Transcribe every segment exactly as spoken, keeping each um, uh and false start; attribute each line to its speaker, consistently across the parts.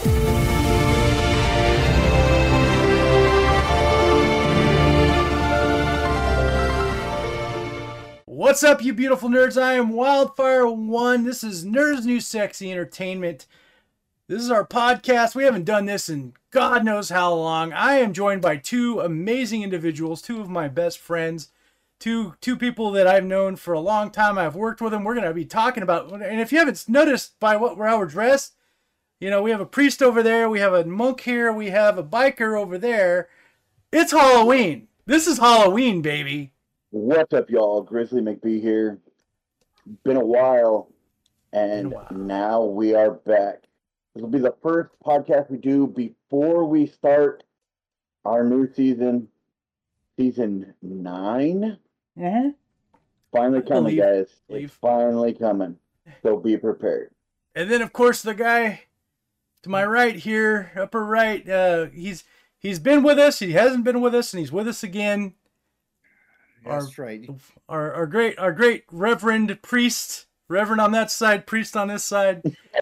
Speaker 1: What's up, you beautiful nerds? I am Wildfire One. This is Nerds New Sexy Entertainment. This is our podcast. We haven't done this in God knows how long. I am joined by two amazing individuals, two of my best friends, two two people that I've known for a long time. I've worked with them. We're going to be talking about, and if you haven't noticed by what how we're dressed, you know, we have a priest over there, we have a monk here, we have a biker over there. It's Halloween. This is Halloween, baby.
Speaker 2: What's up, y'all? Grizzly McBee here. Been a while, and
Speaker 1: a while.
Speaker 2: Now we are back. This will be the first podcast we do before we start our new season, season nine.
Speaker 1: Mm-hmm.
Speaker 2: Finally coming,
Speaker 1: believe,
Speaker 2: guys.
Speaker 1: believe.
Speaker 2: It's finally coming. So be prepared.
Speaker 1: And then, of course, the guy to my right here, upper right, uh, he's he's been with us. He hasn't been with us, and he's with us again.
Speaker 3: That's
Speaker 1: our,
Speaker 3: right.
Speaker 1: Our our great our great Reverend priest, Reverend on that side, priest on this side.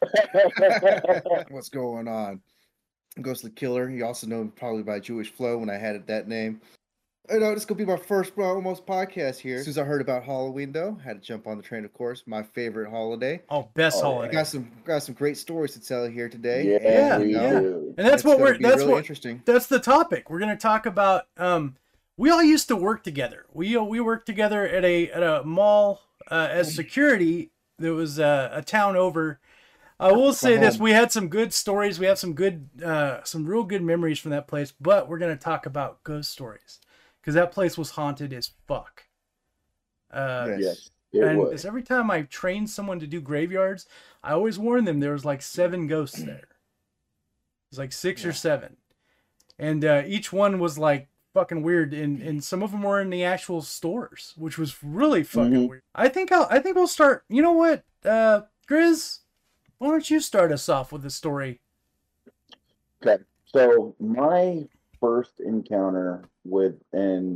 Speaker 3: What's going on? Ghost the Killer. You also know him probably by Jewish Flow when I had it that name. I know this is gonna be my first uh, almost podcast here. As soon as I heard about Halloween, though, had to jump on the train. Of course, my favorite holiday.
Speaker 1: Oh, best
Speaker 2: Oh,
Speaker 1: holiday.
Speaker 3: I got some got some great stories to tell here today.
Speaker 2: Yeah,
Speaker 1: Yeah,
Speaker 2: we
Speaker 1: yeah.
Speaker 2: do.
Speaker 1: And that's
Speaker 3: It's
Speaker 1: what
Speaker 3: gonna
Speaker 1: we're
Speaker 3: be
Speaker 1: that's
Speaker 3: really
Speaker 1: what
Speaker 3: interesting.
Speaker 1: that's the topic. We're gonna talk about. Um, we all used to work together. We we worked together at a at a mall uh, as security. There was uh, a town over. I will say this: we had some good stories. We have some good, uh, some real good memories from that place. But we're gonna talk about ghost stories because that place was haunted as fuck. Uh,
Speaker 3: Yes.
Speaker 2: Yes, it
Speaker 1: and
Speaker 2: was.
Speaker 1: it's every time I trained someone to do graveyards, I always warn them there was like seven ghosts there. It was like six
Speaker 3: Yeah.
Speaker 1: or seven, and uh, each one was like fucking weird, and and some of them were in the actual stores, which was really fucking
Speaker 2: Mhm.
Speaker 1: weird. I think I'll I think we'll start. You know what, uh, Grizz, why don't you start us off with a story?
Speaker 2: Okay, so my first encounter with an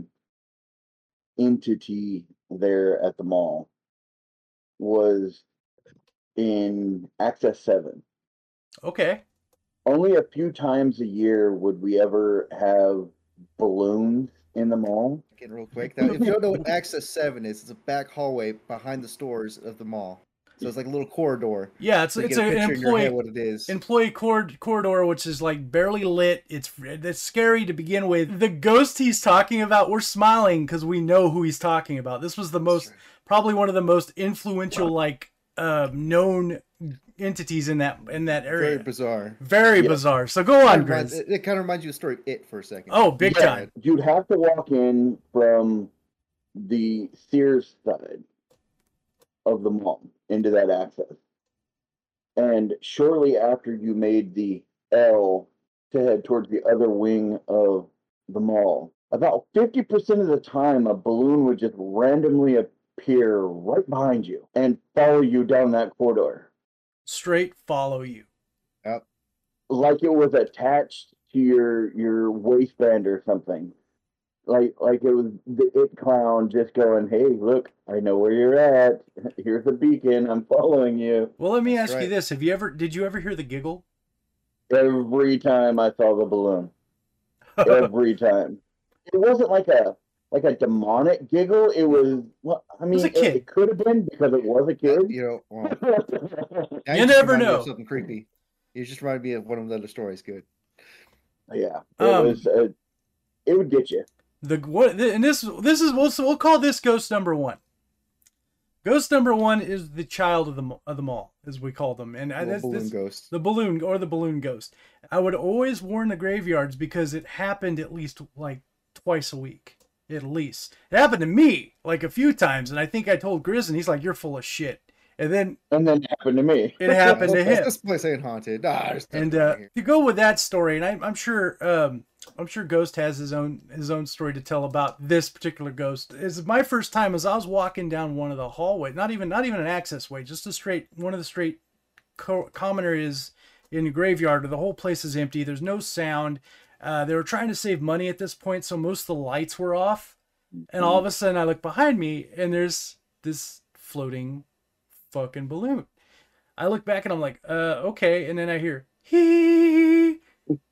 Speaker 2: entity there at the mall was in Access seven.
Speaker 1: Okay.
Speaker 2: Only a few times a year would we ever have balloons in the mall.
Speaker 3: Again, real quick. Now, if you don't know what Access Seven is, it's a back hallway behind the stores of the mall. So it's like a little corridor.
Speaker 1: Yeah, it's
Speaker 3: So you
Speaker 1: it's
Speaker 3: get a
Speaker 1: a, an
Speaker 3: picture in your head
Speaker 1: employee
Speaker 3: what it is.
Speaker 1: employee cord, corridor, which is like barely lit. It's it's scary to begin with. The ghost he's talking about, we're smiling because we know who he's talking about. This was the most, probably one of the most influential, like, uh, known entities in that in that area.
Speaker 3: Very bizarre.
Speaker 1: Very
Speaker 2: Yeah.
Speaker 1: bizarre. So go on,
Speaker 3: It, reminds-
Speaker 1: Grizz.
Speaker 3: it, it kind of reminds you of the story of It for a second.
Speaker 1: Oh, big
Speaker 2: Yeah.
Speaker 1: time.
Speaker 2: You'd have to walk in from the Sears side of the mall into that access. And shortly after you made the L to head towards the other wing of the mall, about fifty percent of the time a balloon would just randomly appear right behind you and follow you down that corridor.
Speaker 1: Straight follow you.
Speaker 2: Like it was attached to your your waistband or something. Like like it was the It Clown just going, "Hey, look, I know where you're at. Here's a beacon. I'm following you."
Speaker 1: Well, let me
Speaker 3: That's
Speaker 1: ask you
Speaker 3: right.
Speaker 1: this: Have you ever? Did you ever hear the giggle?
Speaker 2: Every time I saw the balloon, every time. It wasn't like a like a demonic giggle. It was. Well, I mean,
Speaker 1: was a
Speaker 2: it,
Speaker 1: kid.
Speaker 2: it could have been because it was a kid.
Speaker 3: You know, well, now
Speaker 1: You
Speaker 3: just
Speaker 1: never
Speaker 3: reminded me
Speaker 1: know.
Speaker 3: of something creepy. You just reminded me of one of the other stories. Good.
Speaker 2: Yeah, it
Speaker 1: Um,
Speaker 2: was. Uh, it would get you.
Speaker 1: The what? And this this is we'll we'll call this ghost number one. Ghost number one is the child of the mo- of the mall, as we call them, and I,
Speaker 3: Little
Speaker 1: that's,
Speaker 3: balloon
Speaker 1: that's
Speaker 3: ghost.
Speaker 1: the balloon or the balloon ghost. I would always warn the graveyards because it happened at least like twice a week, at least. It happened to me like a few times, and I think I told Grizz, and he's like, "You're full of shit." And then
Speaker 2: And then it happened to me.
Speaker 1: it happened to him.
Speaker 3: This place ain't haunted. Nah, there's nothing
Speaker 1: And
Speaker 3: wrong
Speaker 1: uh,
Speaker 3: here.
Speaker 1: to go with that story, and I, I'm sure, um, I'm sure Ghost has his own his own story to tell about this particular ghost. Is my first time as I was walking down one of the hallways, not even not even an access way, just a straight one of the straight co- common areas in the graveyard. Where the whole place is empty. There's no sound. Uh, they were trying to save money at this point, so most of the lights were off. And all of a sudden, I look behind me, and there's this floating fucking balloon. I look back and I'm like, uh, okay. And then I hear, he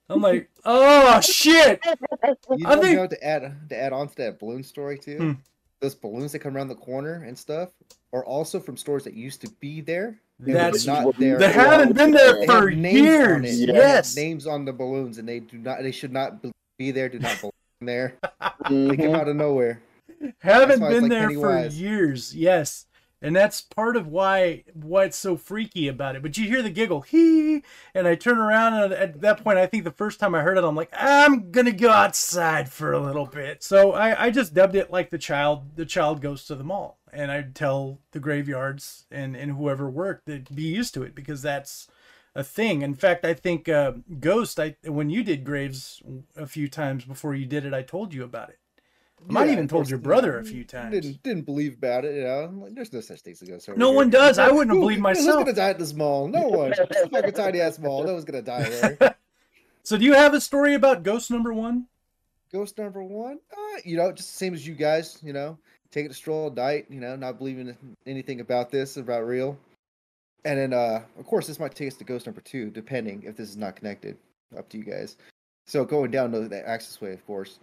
Speaker 1: I'm like, oh shit.
Speaker 3: You
Speaker 1: I
Speaker 3: know,
Speaker 1: think-
Speaker 3: you know to add to add on to that balloon story too.
Speaker 1: Hmm.
Speaker 3: Those balloons that come around the corner and stuff are also from stores that used to be there. and were
Speaker 1: That's
Speaker 3: not there.
Speaker 1: They haven't been there
Speaker 3: They
Speaker 1: for
Speaker 3: have names on it.
Speaker 1: years.
Speaker 2: Yeah.
Speaker 3: They have
Speaker 1: Yes.
Speaker 3: names on the balloons, and they do not. They should not be there. Do not belong there. They
Speaker 2: Mhm.
Speaker 3: come out of nowhere.
Speaker 1: Haven't
Speaker 3: why it's
Speaker 1: been
Speaker 3: like
Speaker 1: there for
Speaker 3: Pennywise.
Speaker 1: years. Yes. And that's part of why why it's so freaky about it. But you hear the giggle, hee, and I turn around, and at that point, I think the first time I heard it, I'm like, I'm gonna go outside for a little bit. So I, I just dubbed it like the child the child goes to the mall, and I'd tell the graveyards and and whoever worked to be used to it, because that's a thing. In fact, I think uh, Ghost, I when you did graves a few times before you did it, I told you about it. I might
Speaker 3: Yeah,
Speaker 1: even
Speaker 3: of
Speaker 1: told
Speaker 3: course,
Speaker 1: your
Speaker 3: you
Speaker 1: brother
Speaker 3: know,
Speaker 1: a few times.
Speaker 3: Didn't didn't believe about it. You know, I'm like, there's no such thing as a ghost. over
Speaker 1: No
Speaker 3: here.
Speaker 1: one does. I wouldn't have
Speaker 3: Who-
Speaker 1: believed
Speaker 3: Who's
Speaker 1: myself.
Speaker 3: gonna die at this mall? No one. It's a fucking tiny ass mall. No one's gonna die there.
Speaker 1: So do you have a story about ghost number one?
Speaker 3: Ghost number one, uh, you know, just the same as you guys, you know, taking a stroll at night, you know, not believing anything about this, about real. And then, uh, of course, this might take us to ghost number two, depending if this is not connected. Up to you guys. So going down the, the access way, of course,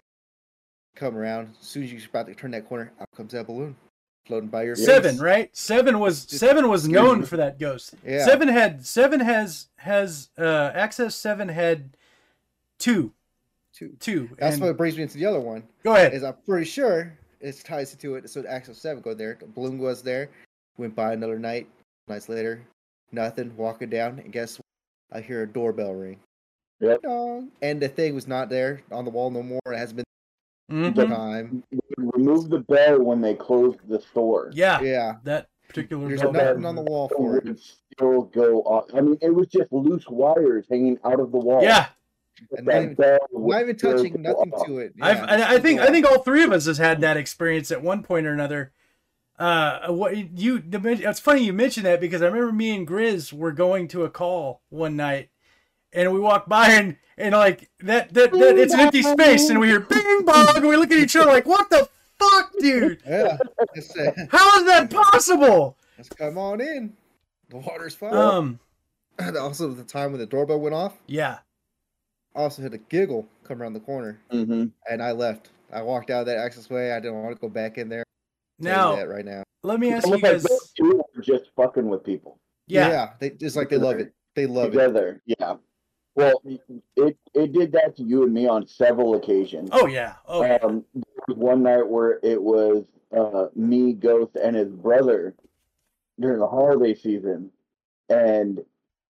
Speaker 3: come around. As soon as you're about to turn that corner, out comes that balloon floating by your
Speaker 1: Seven,
Speaker 3: face.
Speaker 1: right? Seven was
Speaker 3: Just-
Speaker 1: seven was known for that ghost.
Speaker 3: Yeah.
Speaker 1: Seven had seven has has uh access seven had two.
Speaker 3: Two.
Speaker 1: Two.
Speaker 3: That's
Speaker 1: and-
Speaker 3: what brings me into the other one.
Speaker 1: Go ahead.
Speaker 3: Is I'm pretty sure it ties into it. So access seven go there. The balloon was there. Went by another night. Nights later, nothing. Walking down, and guess what? I hear a doorbell ring.
Speaker 2: Yep.
Speaker 3: Dong. And the thing was not there on the wall no more. It hasn't been
Speaker 1: Mhm.
Speaker 3: the time.
Speaker 2: Remove the bell when they closed the store.
Speaker 1: Yeah,
Speaker 3: Yeah.
Speaker 1: that particular
Speaker 3: There's
Speaker 1: bell.
Speaker 3: nothing on the wall
Speaker 2: It
Speaker 3: for it.
Speaker 2: would still go off. I mean, it was just loose wires hanging out of the wall.
Speaker 1: Yeah,
Speaker 2: But
Speaker 3: And
Speaker 2: that
Speaker 3: not even-
Speaker 2: bell would
Speaker 3: Not even
Speaker 2: still
Speaker 3: touching,
Speaker 2: go
Speaker 3: nothing
Speaker 2: off.
Speaker 3: to it.
Speaker 1: I've,
Speaker 3: Yeah,
Speaker 1: I, I think
Speaker 3: go
Speaker 1: I think
Speaker 3: off.
Speaker 1: all three of us has had that experience at one point or another. Uh, what you? It's funny you mentioned that, because I remember me and Grizz were going to a call one night, and we walked by and and like that that, that it's an empty space, and we hear bing bong, and we look at each other like, what the fuck, dude?
Speaker 3: Yeah. Just, uh,
Speaker 1: How is that possible?
Speaker 3: just come on in. The water's fine.
Speaker 1: Um,
Speaker 3: Also, the time when the doorbell went off,
Speaker 1: yeah.
Speaker 3: I also had a giggle come around the corner,
Speaker 2: Mhm.
Speaker 3: and I left. I walked out of that access way. I didn't want to go back in there. Tell you
Speaker 1: Now
Speaker 3: that right now.
Speaker 1: let me ask you
Speaker 2: Almost like
Speaker 1: guys.
Speaker 2: those two were just fucking with people
Speaker 1: Yeah,
Speaker 3: they just like they love it. They love it.
Speaker 2: together. Yeah. Well, it it did that to you and me on several occasions.
Speaker 1: oh yeah, oh yeah.
Speaker 2: Um, there was one night where it was uh, me, Ghost, and his brother during the holiday season, and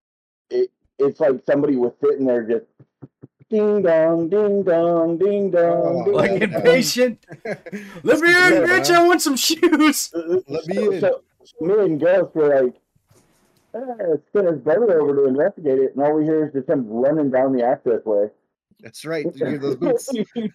Speaker 2: it it's like somebody was sitting there just ding dong, ding dong, ding dong,
Speaker 3: Oh,
Speaker 2: ding
Speaker 1: Like
Speaker 3: yeah.
Speaker 2: dong.
Speaker 1: impatient. Let me in,
Speaker 3: Yeah,
Speaker 1: bitch!
Speaker 3: man.
Speaker 1: I want some shoes.
Speaker 3: Let me
Speaker 2: so,
Speaker 3: in.
Speaker 2: So, so me and Ghost were like, eh, let's send his brother over to investigate it, and all we hear is just him running down the access way.
Speaker 3: That's right. You hear those boots?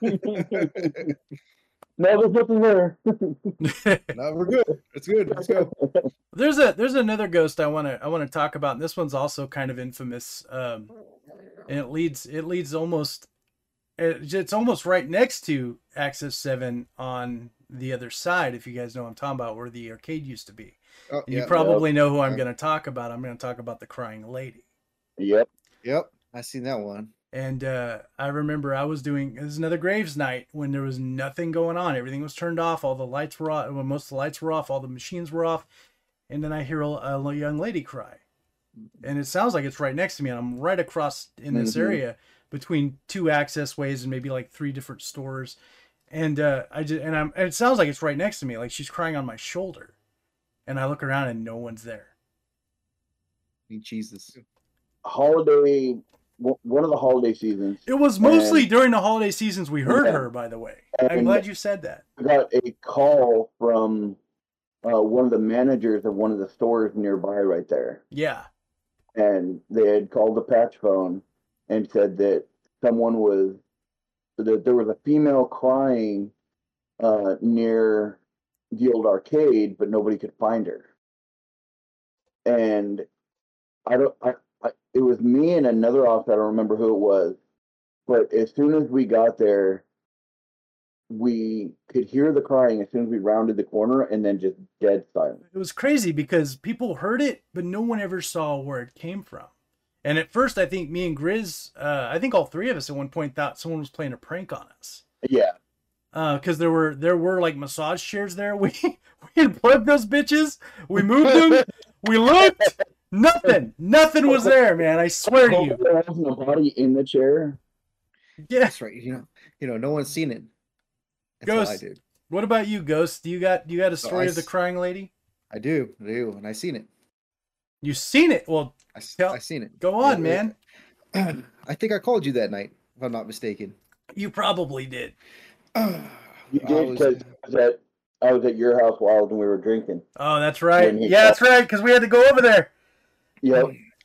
Speaker 2: No, there's nothing there.
Speaker 3: No, we're good. It's good. Let's go.
Speaker 1: There's a there's another ghost I want to I want to talk about, and this one's also kind of infamous. Um, and it leads it leads almost it, it's almost right next to Access Seven on the other side. If you guys know what I'm talking about, where the arcade used to be,
Speaker 3: Oh,
Speaker 1: you
Speaker 3: yeah.
Speaker 1: probably know who I'm
Speaker 3: Yeah.
Speaker 1: going to talk about. I'm going to talk about the Crying Lady.
Speaker 2: Yep.
Speaker 3: Yep. I seen that one.
Speaker 1: And uh, I remember I was doing, it was another graves night when there was nothing going on. Everything was turned off. All the lights were off. Well, most of the lights were off. All the machines were off. And then I hear a, a young lady cry. And it sounds like it's right next to me. And I'm right across in this
Speaker 2: Mhm.
Speaker 1: area between two access ways and maybe like three different stores. And uh, I just, and I'm, and it sounds like it's right next to me. Like she's crying on my shoulder. And I look around and no one's there.
Speaker 3: I mean, Jesus.
Speaker 2: Holiday, w- one of the holiday seasons,
Speaker 1: It was mostly
Speaker 2: And-
Speaker 1: during the holiday seasons we heard
Speaker 2: Yeah.
Speaker 1: her, by the way. I'm
Speaker 2: And-
Speaker 1: glad you said that.
Speaker 2: I got a call from uh, one of the managers of one of the stores nearby right there.
Speaker 1: Yeah.
Speaker 2: And they had called the patch phone and said that someone was, that there was a female crying uh, near the old arcade, but nobody could find her. And I don't, I, I, it was me and another officer, I don't remember who it was, but as soon as we got there, we could hear the crying as soon as we rounded the corner, and then just dead silence.
Speaker 1: It was crazy because people heard it, but no one ever saw where it came from. And at first, I think me and Grizz, uh, I think all three of us at one point thought someone was playing a prank on us.
Speaker 2: Yeah.
Speaker 1: Because uh, there were there were like massage chairs there. We we had plugged those bitches. We moved them. We looked. Nothing. Nothing was there, man. I swear to you.
Speaker 2: There wasn't a body in the chair.
Speaker 1: Yeah.
Speaker 3: That's right. You know, you know, no one's seen it. That's
Speaker 1: Ghost.
Speaker 3: all I did.
Speaker 1: What about you, Ghost? Do you got do you got a story
Speaker 3: I
Speaker 1: of the
Speaker 3: s-
Speaker 1: crying lady?
Speaker 3: I do, I do, and I seen it.
Speaker 1: You seen it? Well,
Speaker 3: I, s-
Speaker 1: Tell-
Speaker 3: I seen it.
Speaker 1: go on,
Speaker 3: Yeah,
Speaker 1: man.
Speaker 3: I think I called you that night, if I'm not mistaken.
Speaker 1: You probably did.
Speaker 2: You
Speaker 3: I
Speaker 2: did
Speaker 3: was-
Speaker 2: because I was at I was at your house wild and we were drinking.
Speaker 1: Oh, that's right.
Speaker 2: When he
Speaker 1: Yeah, that's right. Because we had to go over there.
Speaker 2: Yep.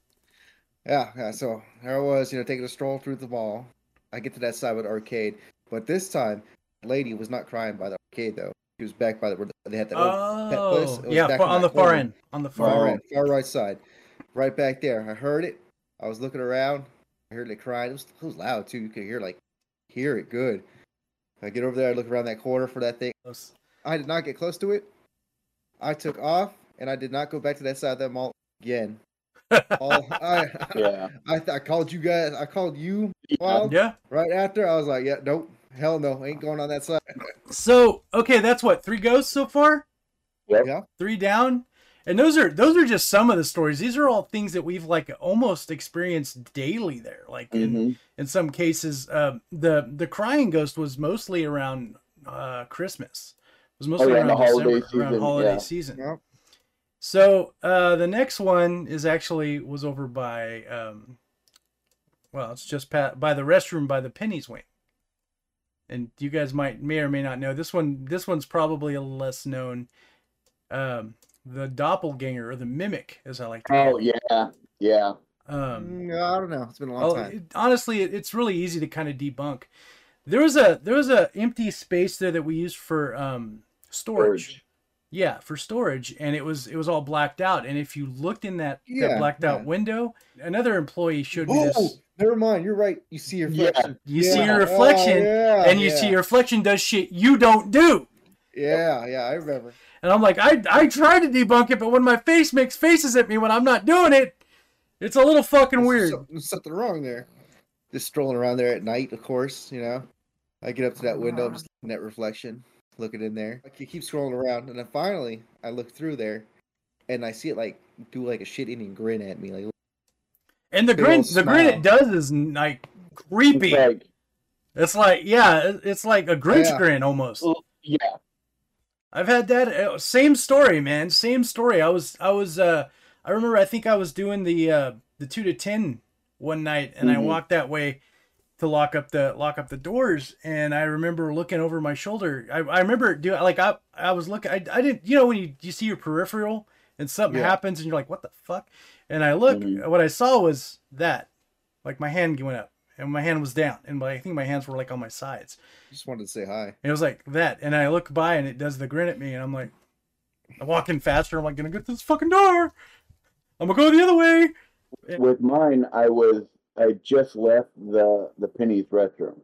Speaker 3: Yeah, yeah. So there I was, you know, taking a stroll through the mall. I get to that side with the arcade, but this time, the lady was not crying by the arcade though. She was back by the where they had that old pet place.
Speaker 1: Oh,
Speaker 3: It was
Speaker 1: yeah,
Speaker 3: back
Speaker 1: fa-
Speaker 3: in
Speaker 1: on
Speaker 3: that
Speaker 1: the far
Speaker 3: corner.
Speaker 1: end. On the far
Speaker 3: Far
Speaker 1: end.
Speaker 3: end, far right side, right back there. I heard it. I was looking around. I heard it crying. It was, it was loud too. You could hear like hear it good. I get over there. I look around that corner for that thing. I did not get close to it. I took off and I did not go back to that side of that mall again. All, I,
Speaker 2: Yeah.
Speaker 3: I, I called you guys. I called you
Speaker 2: Yeah.
Speaker 3: Wild
Speaker 1: Yeah.
Speaker 3: right after. I was like, yeah, nope, hell no, ain't going on that side.
Speaker 1: So, okay, that's what, three ghosts so far?
Speaker 2: Yep.
Speaker 3: Yeah.
Speaker 1: Three down? And those are those are just some of the stories. These are all things that we've like almost experienced daily there. Like in,
Speaker 2: Mhm.
Speaker 1: in some cases, uh, the the crying ghost was mostly around uh, Christmas. It was mostly
Speaker 2: Oh, yeah,
Speaker 1: around
Speaker 2: the holiday
Speaker 1: December, around
Speaker 2: season,
Speaker 1: holiday
Speaker 2: yeah.
Speaker 1: season.
Speaker 3: Yep.
Speaker 1: So uh, the next one is actually was over by, um, well, it's just pa- by the restroom by the Penny's Wing. And you guys might may or may not know this one. This one's probably a little less known. Um, the doppelganger or the mimic, as I like to call
Speaker 2: Oh
Speaker 1: it.
Speaker 2: yeah. Yeah.
Speaker 1: Um,
Speaker 3: Mm, I don't know. It's been a long
Speaker 1: well,
Speaker 3: time.
Speaker 1: it- honestly, it, it's really easy to kind of debunk. There was a there was a empty space there that we used for um, storage.
Speaker 2: Storage.
Speaker 1: Yeah, for storage, and it was it was all blacked out. And if you looked in that, that
Speaker 3: Yeah,
Speaker 1: blacked out
Speaker 3: yeah.
Speaker 1: window, another employee showed me
Speaker 3: Oh,
Speaker 1: this.
Speaker 3: never mind. You're right. You see your
Speaker 2: Yeah.
Speaker 3: reflection.
Speaker 1: You see
Speaker 3: Yeah.
Speaker 1: your reflection,
Speaker 3: Oh, yeah,
Speaker 1: and you
Speaker 3: yeah.
Speaker 1: see your reflection does shit you don't do.
Speaker 3: Yeah, yeah, I remember.
Speaker 1: And I'm like, I I try to debunk it, but when my face makes faces at me when I'm not doing it, it's a little fucking
Speaker 3: There's
Speaker 1: weird.
Speaker 3: some- There's something wrong there. Just strolling around there at night, of course, you know. I get up to that window, I'm just looking at reflection, looking in there. Like you keep scrolling around, and then finally I look through there, and I see it like do like a shit eating grin at me, like
Speaker 1: And the
Speaker 3: Big
Speaker 1: grin,
Speaker 3: old
Speaker 1: the grin it
Speaker 3: smile.
Speaker 1: does is like creepy.
Speaker 2: It's like,
Speaker 1: It's like, yeah, it- it's like a Grinch
Speaker 3: Yeah.
Speaker 1: grin almost.
Speaker 2: yeah.
Speaker 1: I've had that uh, same story, man. Same story. I was, I was, uh, I remember. I think I was doing the uh, the two to ten one night, and I
Speaker 2: Mhm.
Speaker 1: walked that way to lock up the lock up the doors. And I remember looking over my shoulder. I, I remember do like I I was looking. I, I didn't. You know when you you see your peripheral and something
Speaker 3: Yeah.
Speaker 1: happens and you're like, what the fuck? And I look.
Speaker 2: Mhm.
Speaker 1: What I saw was that, like my hand went up and my hand was down, and my, I think my hands were like on my sides.
Speaker 3: just wanted to say hi.
Speaker 1: And it was like that. And I look by and it does the grin at me. And I'm like, I'm walking faster. I'm like, gonna get to this fucking door. I'm gonna go the other way.
Speaker 2: With mine, I was I just left the the Penny's restroom,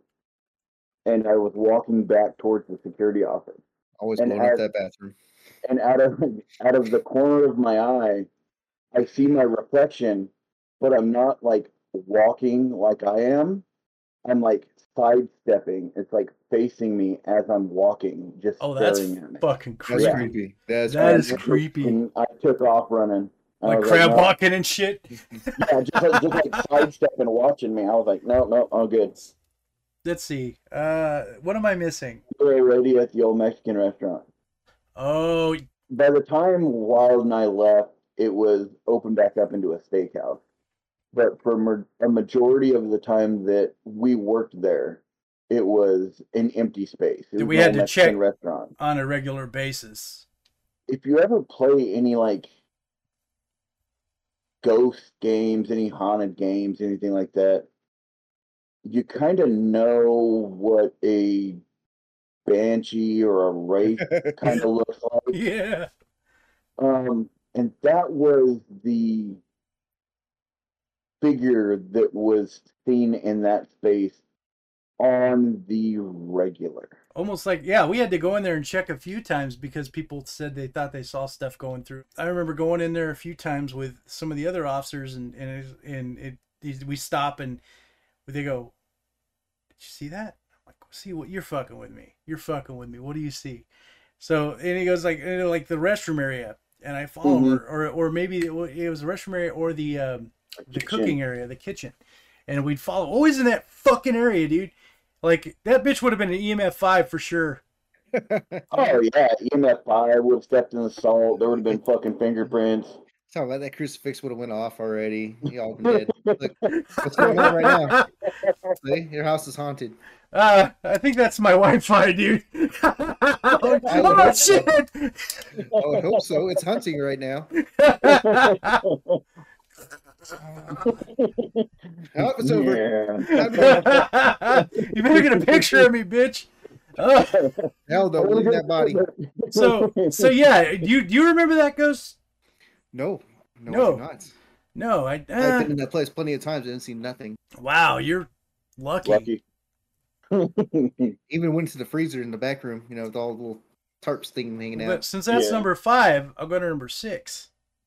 Speaker 2: and I was walking back towards the security office.
Speaker 3: Always
Speaker 2: And
Speaker 3: blowing up
Speaker 2: as-
Speaker 3: that bathroom.
Speaker 2: And out of out of the corner of my eye, I see my reflection, but I'm not like walking like I am. I'm like sidestepping. It's like facing me as I'm walking, just
Speaker 1: Oh, that's
Speaker 2: staring at me.
Speaker 1: fucking
Speaker 3: That's
Speaker 1: creepy.
Speaker 2: Yeah.
Speaker 3: creepy. That's
Speaker 1: That
Speaker 3: creepy.
Speaker 1: is creepy.
Speaker 2: And I took off running. I
Speaker 1: Like
Speaker 2: was
Speaker 1: crab
Speaker 2: no.
Speaker 1: walking and shit.
Speaker 2: Yeah, just like, just like sidestepping, watching me. I was like, no, no, I'm good.
Speaker 1: Let's see. Uh, what am I missing?
Speaker 2: We were already at the old Mexican restaurant.
Speaker 1: Oh,
Speaker 2: By the time Wild and I left, it was opened back up into a steakhouse. But for ma- a majority of the time that we worked there, it was an empty space. It
Speaker 1: That
Speaker 2: was
Speaker 1: we
Speaker 2: an
Speaker 1: had
Speaker 2: old
Speaker 1: to
Speaker 2: Mexican
Speaker 1: check.
Speaker 2: restaurant.
Speaker 1: on a regular basis.
Speaker 2: If you ever play any like ghost games, any haunted games, anything like that, you kind of know what a banshee or a wraith kind of looks like.
Speaker 1: Yeah.
Speaker 2: Um, and that was the figure that was seen in that space on the regular.
Speaker 1: almost like, yeah, we had to go in there and check a few times because people said they thought they saw stuff going through. I remember going in there a few times with some of the other officers, and and it, and it we stop and they go, "Did you see that?" I'm like, "See what? You're fucking with me. You're fucking with me. What do you see?" So and he goes like, you know, like the restroom area, and I follow mm-hmm. or, or or maybe it was the restroom area or the um, the cooking area, the kitchen, and we'd follow always in that fucking area, dude. Like, that bitch would have been an E M F five for sure.
Speaker 2: Oh, yeah. E M F five would have stepped in the salt. There would have been fucking fingerprints.
Speaker 3: Talking about that crucifix would have went off already. Y'all been dead. Look, what's going on right now? See? Your house is haunted.
Speaker 1: Uh, I think that's my Wi-Fi, dude. oh, oh shit!
Speaker 3: I would hope so. It's hunting right now. Oh, it's over.
Speaker 1: Yeah. You better get a picture of me, bitch. Oh.
Speaker 3: Hell, don't leave that body.
Speaker 1: So, so yeah, do you do you remember that ghost?
Speaker 3: No, no,
Speaker 1: no,
Speaker 3: I do not.
Speaker 1: No, I. Uh,
Speaker 3: I've been in that place plenty of times. I didn't see nothing.
Speaker 1: Wow, you're lucky.
Speaker 2: Lucky.
Speaker 3: Even went to the freezer in the back room. You know, with all the little tarps thing hanging out.
Speaker 1: But since that's
Speaker 2: yeah.
Speaker 1: number five, I'll go to number six.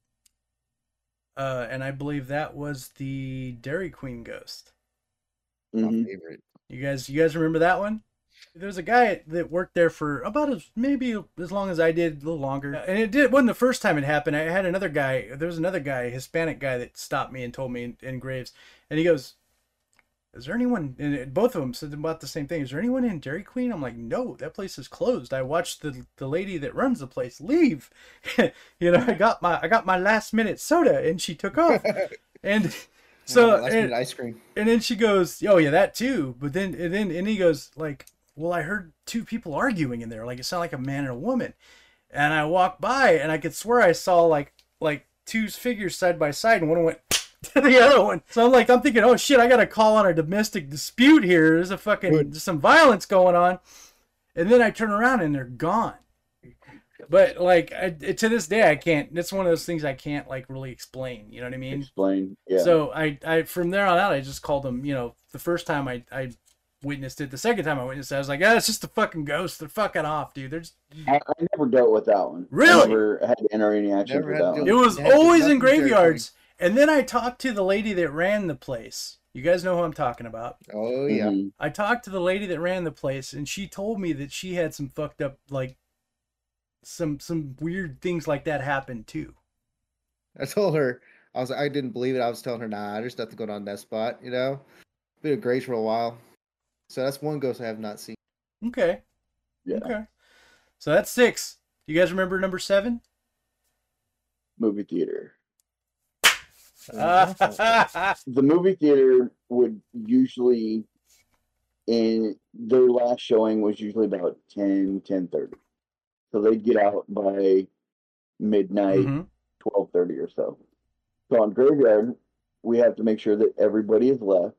Speaker 1: Uh, and I believe that was the Dairy Queen ghost.
Speaker 2: Mm-hmm.
Speaker 3: My favorite.
Speaker 1: You guys, you guys remember that one? There was a guy that worked there for about as maybe as long as I did, a little longer. And it did wasn't the first time it happened. I had another guy. There was another guy, Hispanic guy, that stopped me and told me in, in Graves, and he goes, "Is there anyone?" And both of them said about the same thing. Is there anyone in Dairy Queen? I'm like, no, that place is closed. I watched the the lady that runs the place leave. You know, I got my I got my last minute soda, and she took off. And so
Speaker 3: yeah, last
Speaker 1: and,
Speaker 3: minute ice cream.
Speaker 1: And then she goes, "Oh yeah, that too." But then and then and he goes like, "Well, I heard two people arguing in there. Like it sounded like a man and a woman." And I walked by, and I could swear I saw like like two figures side by side, and one went to the other one. So I'm like, I'm thinking, oh shit, I gotta call on a domestic dispute here. There's a fucking Good. There's some violence going on. And then I turn around and they're gone. But like I, to this day, I can't. It's one of those things I can't like really explain. You know what I mean?
Speaker 2: Explain. Yeah.
Speaker 1: So I, I from there on out, I just called them. You know, the first time I, I witnessed it, the second time I witnessed it, I was like, ah, it's just a fucking ghost. They're fucking off, dude. They're just.
Speaker 2: I, I never dealt with that one.
Speaker 1: Really?
Speaker 2: I never had to enter any action with that one.
Speaker 1: It was always in graveyards. And then I talked to the lady that ran the place. You guys know who I'm talking about.
Speaker 3: Oh, yeah.
Speaker 2: Mm-hmm.
Speaker 1: I talked to the lady that ran the place, and she told me that she had some fucked up, like, some some weird things like that happen, too.
Speaker 3: I told her, I was I didn't believe it. I was telling her, nah, there's nothing going on in that spot, you know? Been a Grace for a while. So that's one ghost I have not seen.
Speaker 1: Okay.
Speaker 2: Yeah.
Speaker 1: Okay. So that's six. You guys remember number seven?
Speaker 2: Movie theater.
Speaker 1: The
Speaker 2: movie theater would usually, in their last showing was usually about ten, ten thirty. So they'd get out by midnight, mm-hmm. twelve thirty or so. So on Graveyard, we have to make sure that everybody is left.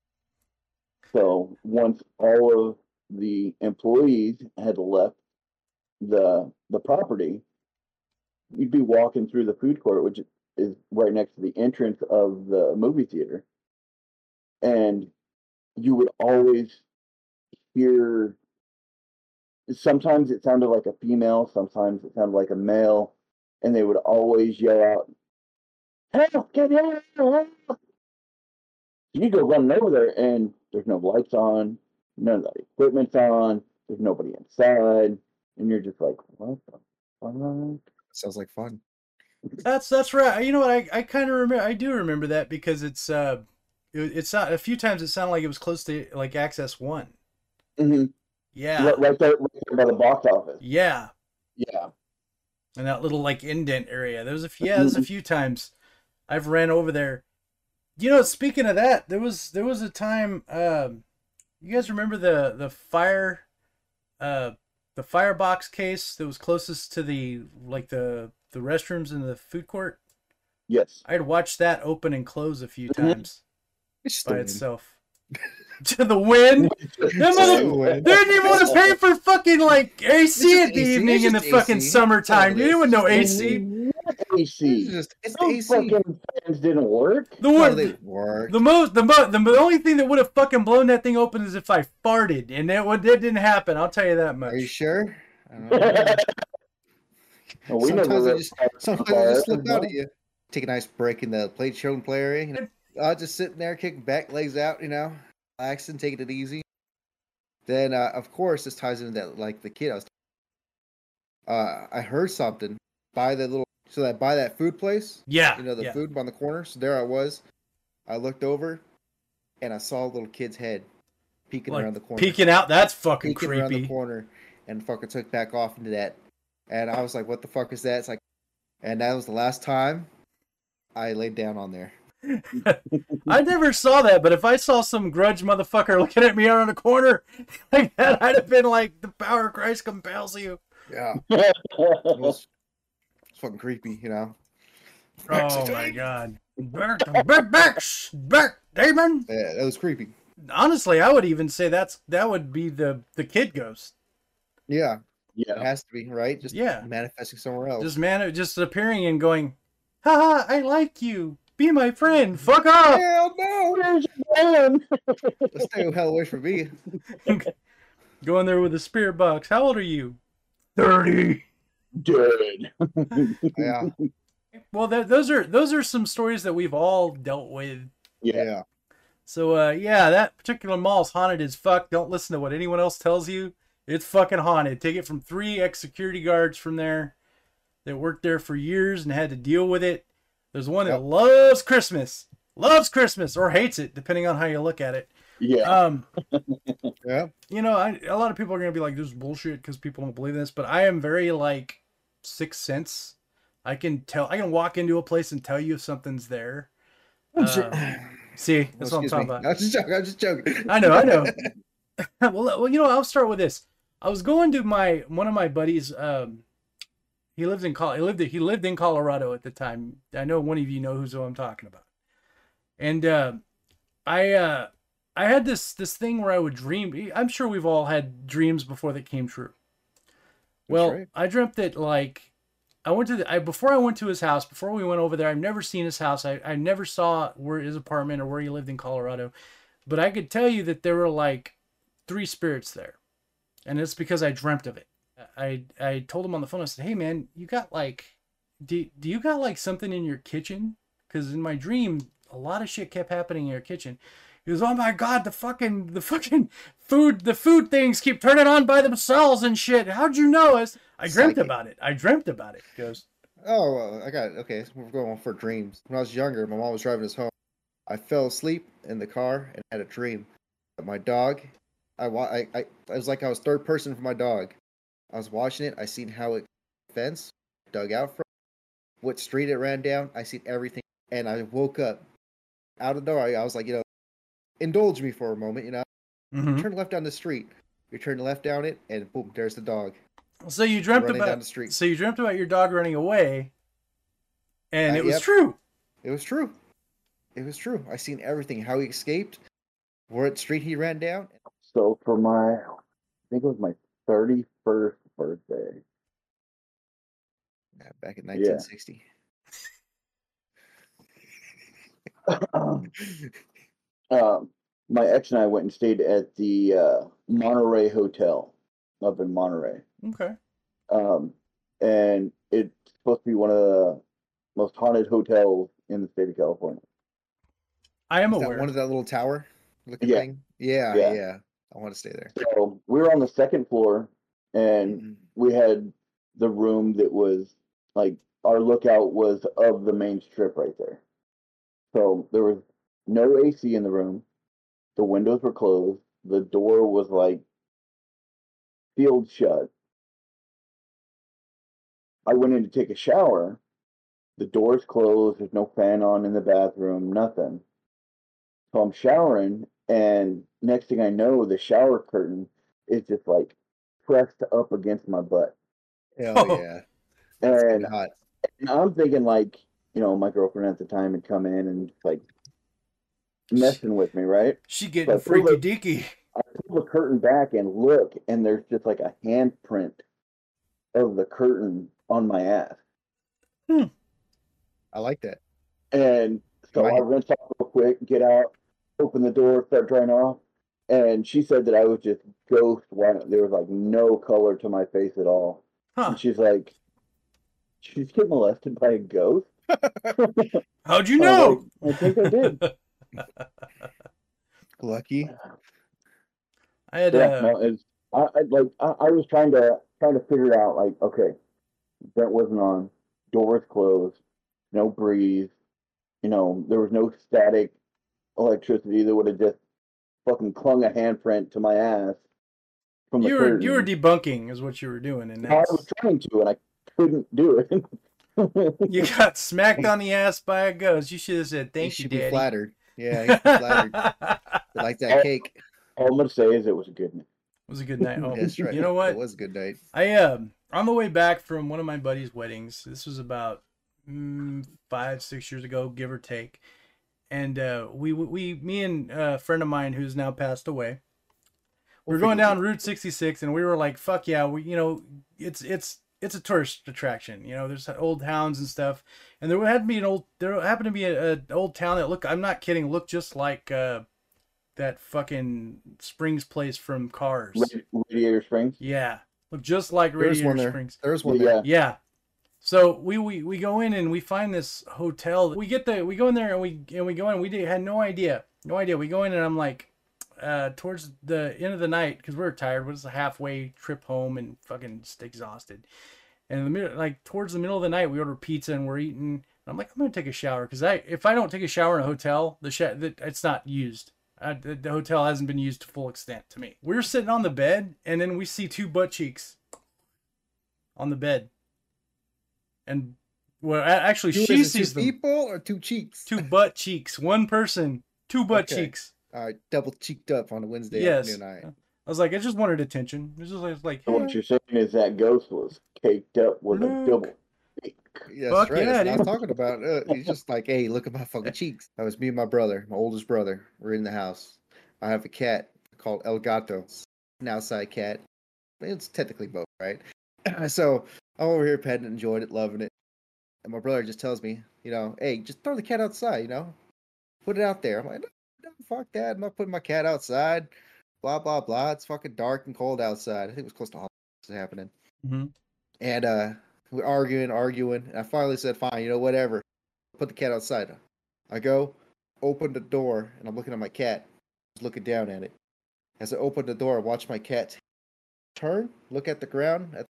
Speaker 2: So once all of the employees had left the the property, you'd be walking through the food court, which is right next to the entrance of the movie theater. And you would always hear, sometimes it sounded like a female, sometimes it sounded like a male, and they would always yell out, "Help, get help, help!" You go running over there, and there's no lights on, none of the equipment's on, there's nobody inside, and you're just like, what the fuck?
Speaker 3: Sounds like fun.
Speaker 1: That's that's right. You know what? I, I kind of remember. I do remember that because it's uh, it, it's not a few times. It sounded like it was close to like Access One.
Speaker 2: Mm-hmm.
Speaker 1: Yeah.
Speaker 2: Right, right there, right there by the box office.
Speaker 1: Yeah.
Speaker 2: Yeah.
Speaker 1: And that little like indent area. There was a few, yeah, there's a few times I've ran over there. You know, speaking of that, there was there was a time. Um, you guys remember the the fire, uh, the firebox case that was closest to the like the. the restrooms in the food court?
Speaker 2: Yes.
Speaker 1: I'd watched that open and close a few times
Speaker 3: it's
Speaker 1: by itself. To the wind? Them mother- they didn't even want to pay for fucking like A C at the
Speaker 3: A C.
Speaker 1: evening in the fucking
Speaker 3: A C.
Speaker 1: summertime. You didn't want no A C.
Speaker 2: A
Speaker 3: It's
Speaker 2: C.
Speaker 3: just it's the
Speaker 2: Those
Speaker 3: A C.
Speaker 2: fucking fans didn't work.
Speaker 1: The
Speaker 3: No,
Speaker 1: word,
Speaker 3: they worked.
Speaker 1: the most, the mo- the only thing that would have fucking blown that thing open is if I farted, and that would that didn't happen. I'll tell you that much.
Speaker 3: Are you sure? I don't know.
Speaker 2: Well, we
Speaker 3: sometimes
Speaker 2: never
Speaker 3: they
Speaker 2: ripped
Speaker 3: just
Speaker 2: parts
Speaker 3: sometimes
Speaker 2: apart,
Speaker 3: they just slip
Speaker 2: no.
Speaker 3: out at you. Take a nice break in the plate showing play area. You know, uh, just sitting there, kicking back, legs out. You know, relaxing, taking it easy. Then, uh, of course, this ties into that, like the kid I was. Uh, I heard something by that little, so that by that food place.
Speaker 1: Yeah,
Speaker 3: You know, the
Speaker 1: yeah.
Speaker 3: food on the corner. So there I was. I looked over, and I saw a little kid's head peeking
Speaker 1: Like,
Speaker 3: around the corner.
Speaker 1: peeking out. That's fucking
Speaker 3: peeking around the
Speaker 1: creepy.
Speaker 3: corner, and fucking took back off into that. And I was like, "What the fuck is that?" It's like, and that was the last time I laid down on there.
Speaker 1: I never saw that, but if I saw some grudge motherfucker looking at me around the corner like that, I'd have been like, the power of Christ compels you.
Speaker 3: Yeah, it was, it was fucking creepy, you know.
Speaker 1: Oh my god. Back, back, back, back, Damon.
Speaker 3: Yeah, it was creepy.
Speaker 1: Honestly, I would even say that's that would be the the kid ghost.
Speaker 3: Yeah, it
Speaker 2: Yeah.
Speaker 3: has to be right. Just
Speaker 1: Yeah.
Speaker 3: manifesting somewhere else.
Speaker 1: Just man, just appearing and going, haha, I like you. Be my friend. Fuck off.
Speaker 3: Hell no!
Speaker 2: Where's your man?
Speaker 3: Stay the hell away from me.
Speaker 1: Go in there with a spirit box. How old are you? thirty.
Speaker 2: Dude.
Speaker 3: Yeah,
Speaker 1: Well, that, those are those are some stories that we've all dealt with.
Speaker 2: Yeah.
Speaker 3: yeah.
Speaker 1: So, uh, yeah, that particular mall's haunted as fuck. Don't listen to what anyone else tells you. It's fucking haunted. Take it from three ex-security guards from there that worked there for years and had to deal with it. There's one that
Speaker 3: Yep.
Speaker 1: loves Christmas. Loves Christmas or hates it, depending on how you look at it.
Speaker 2: Yeah.
Speaker 1: Um,
Speaker 3: Yeah.
Speaker 1: you know, I, a lot of people are going to be like, this is bullshit because people don't believe in this. But I am very, like, sixth sense. I can tell. I can walk into a place and tell you if something's there.
Speaker 3: I'm sure.
Speaker 1: Uh, See, that's
Speaker 3: Oh,
Speaker 1: what I'm
Speaker 3: excuse
Speaker 1: talking
Speaker 3: me.
Speaker 1: about.
Speaker 3: I'm just joking. I'm just joking.
Speaker 1: I know, I know. well, well, you know, I'll start with this. I was going to my one of my buddies. Um, he lived in Col- he lived he lived in Colorado at the time. I know one of you know who's who I'm talking about. And uh, I uh, I had this this thing where I would dream. I'm sure we've all had dreams before that came true. Well,
Speaker 3: right.
Speaker 1: I dreamt that like I went to the I before I went to his house. Before we went over there, I've never seen his house. I I never saw where his apartment or where he lived in Colorado, but I could tell you that there were like three spirits there, and it's because I dreamt of it. I I told him on the phone. I said, "Hey man, you got like, do do you got like something in your kitchen? Because in my dream, a lot of shit kept happening in your kitchen." He goes, "Oh my god, the fucking the fucking food the food things keep turning on by themselves and shit. How'd you know?" I, I dreamt
Speaker 3: Psychic.
Speaker 1: about it. I dreamt about it. He goes,
Speaker 3: Oh, well, I got okay. So we're going for dreams. When I was younger, my mom was driving us home. I fell asleep in the car and had a dream that my dog. I wa- I I, I was like I was third person for my dog. I was watching it. I seen how it fence dug out from, what street it ran down. I seen everything, and I woke up out of the door. I, I was like, you know, indulge me for a moment, you know.
Speaker 1: mm-hmm.
Speaker 3: Turn left down the street. You turn left down it, and boom, there's the dog.
Speaker 1: So you dreamt
Speaker 3: Running down
Speaker 1: about
Speaker 3: the street.
Speaker 1: so you dreamt about your dog running away, and
Speaker 3: Uh,
Speaker 1: it was
Speaker 3: yep.
Speaker 1: true.
Speaker 3: It was true. It was true. I seen everything. How he escaped, what street he ran down.
Speaker 2: So for my, I think it was my thirty-first birthday.
Speaker 3: Yeah, back in nineteen sixty.
Speaker 2: um, my ex and I went and stayed at the uh, Monterey Hotel up in Monterey.
Speaker 1: Okay.
Speaker 2: Um, and it's supposed to be one of the most haunted hotels in the state of California.
Speaker 1: I am
Speaker 3: Is that
Speaker 1: aware.
Speaker 3: one of that little tower looking
Speaker 2: Yeah.
Speaker 3: thing? Yeah,
Speaker 2: Yeah.
Speaker 3: yeah. I want to stay there.
Speaker 2: So we were on the second floor, and
Speaker 3: Mhm.
Speaker 2: we had the room that was like our lookout was of the main strip right there. So there was no A C in the room. The windows were closed. The door was like sealed shut. I went in to take a shower. The door's closed. There's no fan on in the bathroom, nothing. So I'm showering, and next thing I know, the shower curtain is just like pressed up against my butt.
Speaker 3: Hell
Speaker 1: Oh.
Speaker 3: yeah.
Speaker 2: And,
Speaker 3: Hot.
Speaker 2: and I'm thinking, like, you know, my girlfriend at the time had come in and like messing with me, right?
Speaker 1: She getting
Speaker 2: But
Speaker 1: freaky
Speaker 2: pull it-
Speaker 1: deaky.
Speaker 2: I pull the curtain back and look, and there's just like a handprint of the curtain on my ass.
Speaker 1: Hmm.
Speaker 3: I like that.
Speaker 2: And so
Speaker 3: Right.
Speaker 2: I rinsed off real quick, get out, open the door, start drying off. And she said that I was just ghost white. There was like no color to my face at all.
Speaker 1: Huh.
Speaker 2: And she's like, "Did you get molested by a ghost?"
Speaker 1: How'd you
Speaker 2: I was
Speaker 1: know?
Speaker 2: like, I think I did.
Speaker 3: Lucky.
Speaker 1: I had
Speaker 2: Yeah,
Speaker 1: uh,
Speaker 2: no, it's I, I like I, I was trying to trying to figure out like, okay, vent wasn't on, doors closed, no breeze, you know, there was no static electricity that would have just fucking clung a handprint to my ass from the
Speaker 1: you were you were
Speaker 2: curtain.
Speaker 1: debunking is what you were doing, and
Speaker 2: I was
Speaker 1: that's
Speaker 2: trying to, and I couldn't do it.
Speaker 1: you got smacked on the ass by a ghost. You should have said
Speaker 3: You
Speaker 1: thank you,
Speaker 3: should be
Speaker 1: Daddy.
Speaker 3: flattered. Yeah, you should be flattered. They like that
Speaker 2: Oh.
Speaker 3: cake.
Speaker 2: All I'm gonna say is it was a good night.
Speaker 1: It was a good night. Oh,
Speaker 3: That's right.
Speaker 1: you know what?
Speaker 3: It was a good night.
Speaker 1: I uh, on the way back from one of my buddy's weddings. This was about mm, five, six years ago, give or take. And uh, we we me and a friend of mine who's now passed away. We were going down Route sixty-six, and we were like, "Fuck yeah!" We you know it's it's it's a tourist attraction. You know, there's old towns and stuff, and there had to be an old there happened to be a, a old town that looked. I'm not kidding. Looked just like uh, that fucking Springs place from Cars.
Speaker 2: Radiator Springs.
Speaker 1: Yeah, looked just like
Speaker 3: There's
Speaker 1: Radiator
Speaker 3: one there.
Speaker 1: Springs.
Speaker 3: There's one
Speaker 2: Yeah.
Speaker 3: there.
Speaker 1: Yeah. So we, we we go in and we find this hotel. We get the we go in there and we and we go in. We did, had no idea, no idea. We go in and I'm like, uh, towards the end of the night because we were tired. It was a halfway trip home and fucking just exhausted. And in the middle, like towards the middle of the night, we order pizza and we're eating. And I'm like, I'm gonna take a shower because I if I don't take a shower in a hotel, the sh- the, it's not used. Uh, the, the hotel hasn't been used to full extent to me. We're sitting on the bed and then we see two butt cheeks on the bed. And well, actually,
Speaker 3: Two,
Speaker 1: she
Speaker 3: is it
Speaker 1: sees
Speaker 3: two
Speaker 1: them.
Speaker 3: people or two cheeks?
Speaker 1: Two butt cheeks. One person. Two butt
Speaker 3: Okay.
Speaker 1: cheeks.
Speaker 3: All right, double cheeked up on a Wednesday
Speaker 1: Yes.
Speaker 3: afternoon night.
Speaker 1: I was like, I just wanted attention. It was just like, like
Speaker 2: So what you're saying is that ghost was caked up with a
Speaker 1: Luke.
Speaker 2: double. dick.
Speaker 3: Yeah,
Speaker 1: Fuck
Speaker 3: that's right.
Speaker 1: yeah,
Speaker 3: That's what I
Speaker 1: dude.
Speaker 3: was talking about. Uh, he's just like, hey, look at my fucking cheeks. That was me and my brother, my oldest brother. We're in the house. I have a cat called El Gato. It's an outside cat. It's technically both, right? So I'm over here petting it, enjoying it, loving it. And my brother just tells me, you know, hey, just throw the cat outside, you know? Put it out there. I'm like, no, no, fuck that. I'm not putting my cat outside. Blah, blah, blah. It's fucking dark and cold outside. I think it was close to Halloween happening.
Speaker 1: mm-hmm.
Speaker 3: And uh, we're arguing, arguing. And I finally said, fine, you know, whatever. Put the cat outside. I go, open the door, and I'm looking at my cat. Just looking down at it. As I open the door, I watch my cat turn, look at the ground, at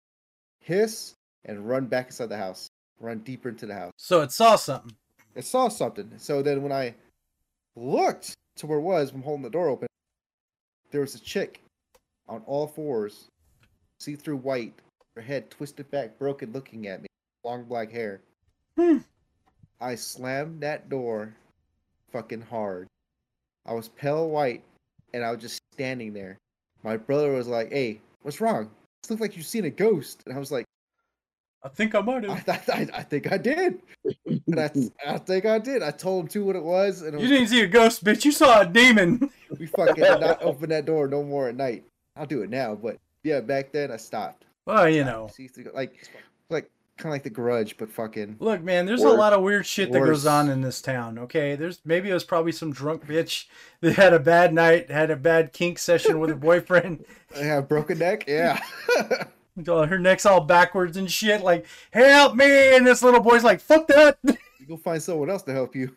Speaker 3: hiss, and run back inside the house. Run deeper into the house.
Speaker 1: So it saw something.
Speaker 3: It saw something. So then when I looked to where it was, I'm holding the door open, there was a chick on all fours, see-through white, her head twisted back, broken, looking at me, long black hair.
Speaker 1: Hmm.
Speaker 3: I slammed that door fucking hard. I was pale white, and I was just standing there. My brother was like, hey, what's wrong? It looked like you've seen a ghost. And I was like,
Speaker 1: I think I might
Speaker 3: I,
Speaker 1: have.
Speaker 3: I, I think I did. And I, I think I did. I told him too what it was, and it
Speaker 1: You
Speaker 3: was,
Speaker 1: didn't see a ghost, bitch. You saw a demon.
Speaker 3: we fucking did not open that door no more at night. I'll do it now, but yeah, back then I stopped.
Speaker 1: Well, you
Speaker 3: Stopped.
Speaker 1: know.
Speaker 3: See through- like, like kind of like The Grudge, but fucking.
Speaker 1: Look, man, there's
Speaker 2: Worse.
Speaker 1: a lot of weird shit that goes
Speaker 3: Worse.
Speaker 1: on in this town, okay? There's maybe it was probably some drunk bitch that had a bad night, had a bad kink session with her boyfriend.
Speaker 3: I have broken neck. Yeah.
Speaker 1: Her neck's all backwards and shit, like, help me! And this little boy's like, fuck that!
Speaker 3: You go find someone else to help you.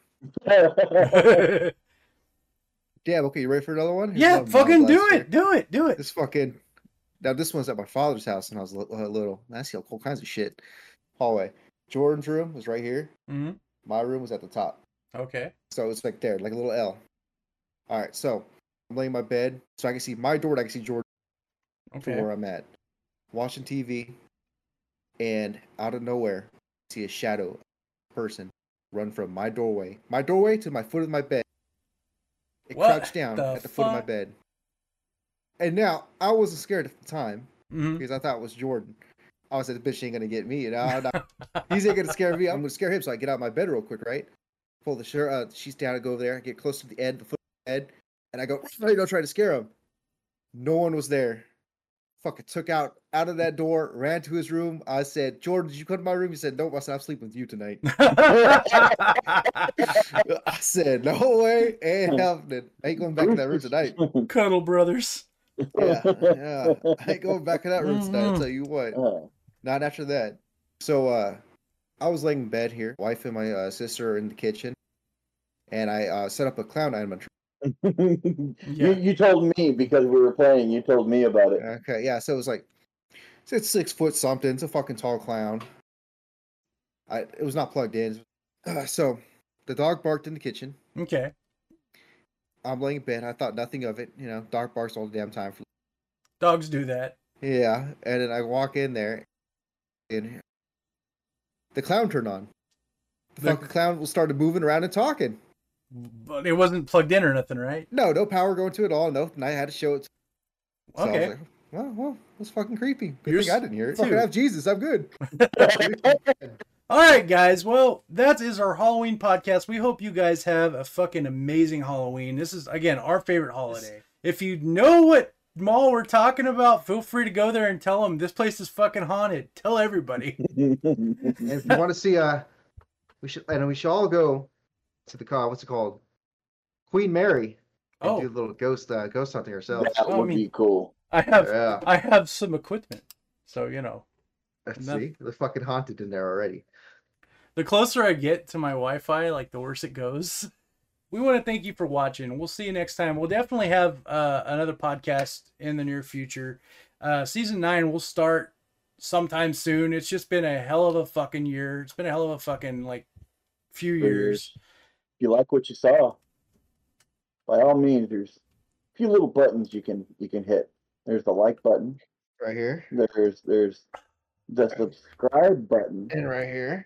Speaker 1: Yeah,
Speaker 3: Damn. Okay, you ready for another one? Here's another
Speaker 1: fucking
Speaker 3: mild
Speaker 1: do
Speaker 3: blast
Speaker 1: it, do it, do
Speaker 3: here.
Speaker 1: it.
Speaker 3: This fucking. Now this one's at my father's house, and I was li- uh, little. I see all kinds of shit. Hallway. Jordan's room was right here.
Speaker 1: Mm-hmm.
Speaker 3: My room was at the top.
Speaker 1: Okay.
Speaker 3: So it's like there, like a little L. All right, so I'm laying in my bed, so I can see my door. I can see Jordan from
Speaker 1: Okay.
Speaker 3: where I'm at, watching T V, and out of nowhere, I see a shadow person run from my doorway, my doorway to my foot of my bed. It
Speaker 1: What
Speaker 3: crouched down
Speaker 1: the
Speaker 3: at the foot of my
Speaker 1: fuck?
Speaker 3: bed. And now I wasn't scared at the time
Speaker 1: Mm-hmm.
Speaker 3: because I thought it was Jordan. I was like, "The bitch ain't gonna get me, you know. Not, he's ain't gonna scare me. I'm gonna scare him." So I get out of my bed real quick, right? Pull the shirt, uh, sheets down, and go over there. I get close to the end, the foot of the bed, and I go, you know, try to scare him. No one was there. fucking took out out of that door, ran to his room. I said, Jordan, did you come to my room? He said, nope. I said, I'm sleeping with you tonight. I said, no way. Ain't happening. I ain't going back in that room tonight.
Speaker 1: Cuddle brothers.
Speaker 3: Yeah, yeah. I ain't going back in that room tonight. I'll
Speaker 1: Mhm.
Speaker 3: tell you what.
Speaker 2: Oh.
Speaker 3: Not after that. So uh I was laying in bed here, wife and my uh, sister are in the kitchen, and I uh, set up a clown animatronic.
Speaker 1: Yeah.
Speaker 2: you, you told me because we were playing. You told me about it.
Speaker 3: Okay, yeah, so it was like it's six foot something. It's a fucking tall clown. I it was not plugged in. Uh, so the dog barked in the kitchen.
Speaker 1: Okay.
Speaker 3: I'm laying in bed. I thought nothing of it. You know, dog barks all the damn time.
Speaker 1: Dogs do that.
Speaker 3: Yeah, and then I walk in there, and the clown turned on. The,
Speaker 1: The-
Speaker 3: fucking clown started moving around and talking.
Speaker 1: But it wasn't plugged in or nothing, right?
Speaker 3: No, no power going to it all. No, and I had to show it. So I was
Speaker 1: Okay.
Speaker 3: like, well, well, that's fucking creepy. Good
Speaker 1: You're
Speaker 3: thing I didn't hear it.
Speaker 1: s-
Speaker 3: Fucking
Speaker 1: dude.
Speaker 3: have Jesus. I'm good.
Speaker 1: All right, guys. Well, that is our Halloween podcast. We hope you guys have a fucking amazing Halloween. This is, again, our favorite holiday. If you know what mall we're talking about, feel free to go there and tell them this place is fucking haunted. Tell everybody.
Speaker 3: And if you want to see, uh, we should, and we should all go to the car. What's it called? Queen Mary. And
Speaker 1: Oh.
Speaker 3: do a little ghost, uh, ghost hunting ourselves.
Speaker 2: that
Speaker 1: I
Speaker 2: would
Speaker 1: mean-
Speaker 2: be cool.
Speaker 1: I have
Speaker 3: Yeah.
Speaker 1: I have some equipment. So, you know,
Speaker 3: Let's
Speaker 1: No.
Speaker 3: see. They're fucking haunted in there already.
Speaker 1: the closer I get to my Wi-Fi, like the worse it goes. We want to thank you for watching. We'll see you next time. We'll definitely have uh, another podcast in the near future. Uh, season nine will start sometime soon. It's just been a hell of a fucking year. It's been a hell of a fucking like few
Speaker 2: Three
Speaker 1: years.
Speaker 2: If you like what you saw, by all means, there's a few little buttons you can you can hit. There's the like button.
Speaker 3: Right here.
Speaker 2: There's there's the subscribe button.
Speaker 3: And right here.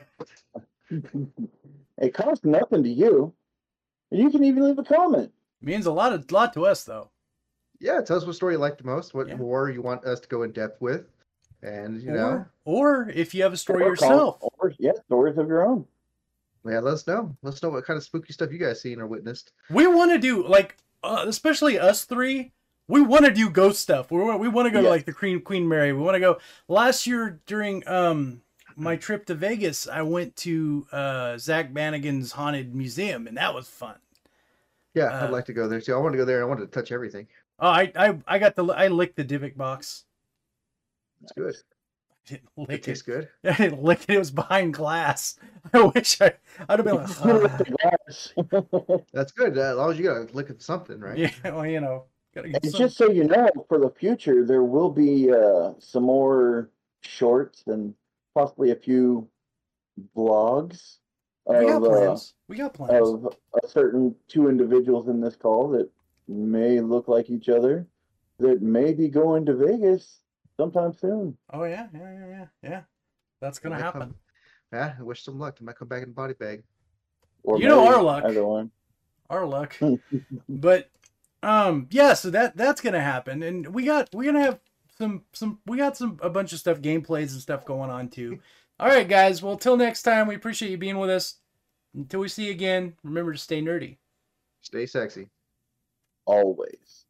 Speaker 2: It costs nothing to you. And you can even leave a comment.
Speaker 1: Means a lot of lot to us though.
Speaker 3: Yeah, tell us what story you like the most, what
Speaker 1: Yeah.
Speaker 3: more you want us to go in depth with. And, you know,
Speaker 1: Or, or if you have a story
Speaker 2: Or call-
Speaker 1: yourself.
Speaker 2: Or, yeah, stories of your own.
Speaker 3: yeah, let us know. Let us know what kind of spooky stuff you guys seen or witnessed.
Speaker 1: We want to do like, uh, especially us three. We want to do ghost stuff. We want we want to go to
Speaker 2: Yeah.
Speaker 1: like the Queen Queen Mary. We want to go. Last year during um my trip to Vegas, I went to uh Zach Bannigan's haunted museum, and that was fun.
Speaker 3: Yeah,
Speaker 1: Uh,
Speaker 3: I'd like to go there too. I want to go there. I wanted to touch everything.
Speaker 1: Oh, I I I got the I licked the Divic box.
Speaker 3: It's good.
Speaker 1: I didn't
Speaker 3: It
Speaker 1: lick it.
Speaker 3: tastes good.
Speaker 1: I didn't lick it. It was behind glass. I wish I I'd have been like,
Speaker 2: Put it with
Speaker 1: "Ah."
Speaker 2: the glass.
Speaker 3: That's good. Uh, as long as you got to look at something, right?
Speaker 1: Yeah, well, you know, gotta get
Speaker 2: And
Speaker 1: some.
Speaker 2: just so you know, for the future, there will be uh, some more shorts and possibly a few vlogs
Speaker 1: We got
Speaker 2: of, uh,
Speaker 1: plans. We got plans.
Speaker 2: of a certain two individuals in this call that may look like each other that may be going to Vegas sometime soon.
Speaker 1: Oh yeah, yeah, yeah, yeah, yeah. That's gonna
Speaker 3: Might come-
Speaker 1: happen.
Speaker 3: Yeah, I wish them luck. They might come back in a body bag.
Speaker 2: Or
Speaker 1: You know
Speaker 2: maybe
Speaker 1: our luck.
Speaker 2: Either one.
Speaker 1: Our luck. But um yeah, so that that's gonna happen. And we got we're gonna have some some we got some a bunch of stuff, gameplays and stuff going on too. All right, guys. Well, till next time, we appreciate you being with us. Until we see you again, remember to stay nerdy.
Speaker 3: Stay sexy.
Speaker 2: Always.